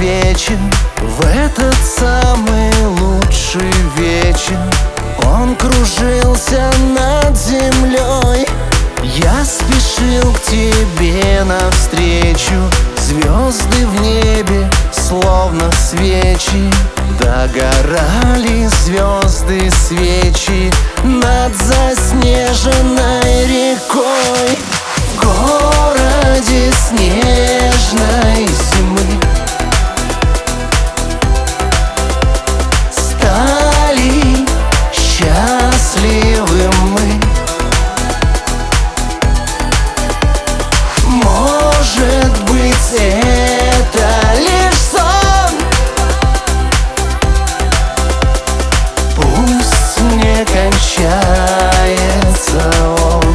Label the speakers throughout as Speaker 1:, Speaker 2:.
Speaker 1: вечен. В этот самый лучший вечер он кружился над землей. Я спешил к тебе навстречу. Звезды в небе, словно свечи, догорали звезды свечи над заснеженной рекой. В городе снежной зимы стали счастливы мы. Может быть, это лишь сон. Пусть не кончается он.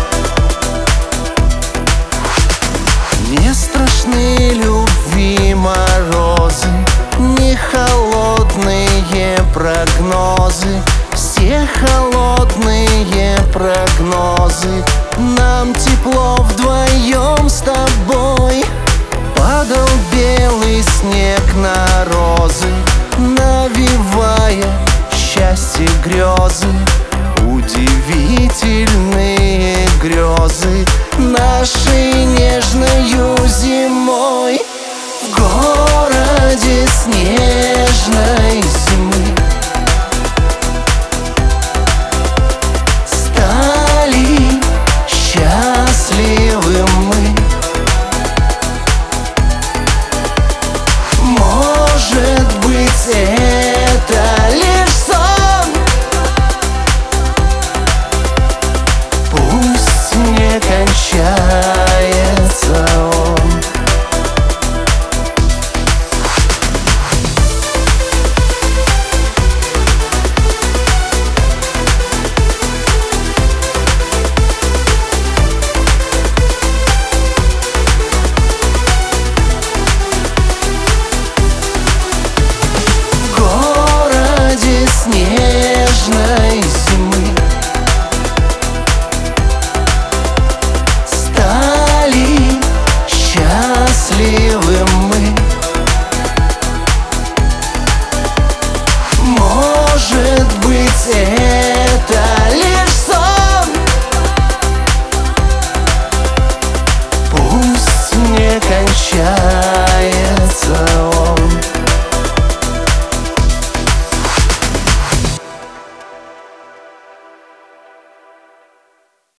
Speaker 1: Не страшны любви морозы, не холодные прогнозы. Все холодные прогнозы. Нам тепло вдвоем с тобой. Падал белый снег на розы, навевая счастье грезы. Удивительные грезы нашей нежною зимой. В городе снежной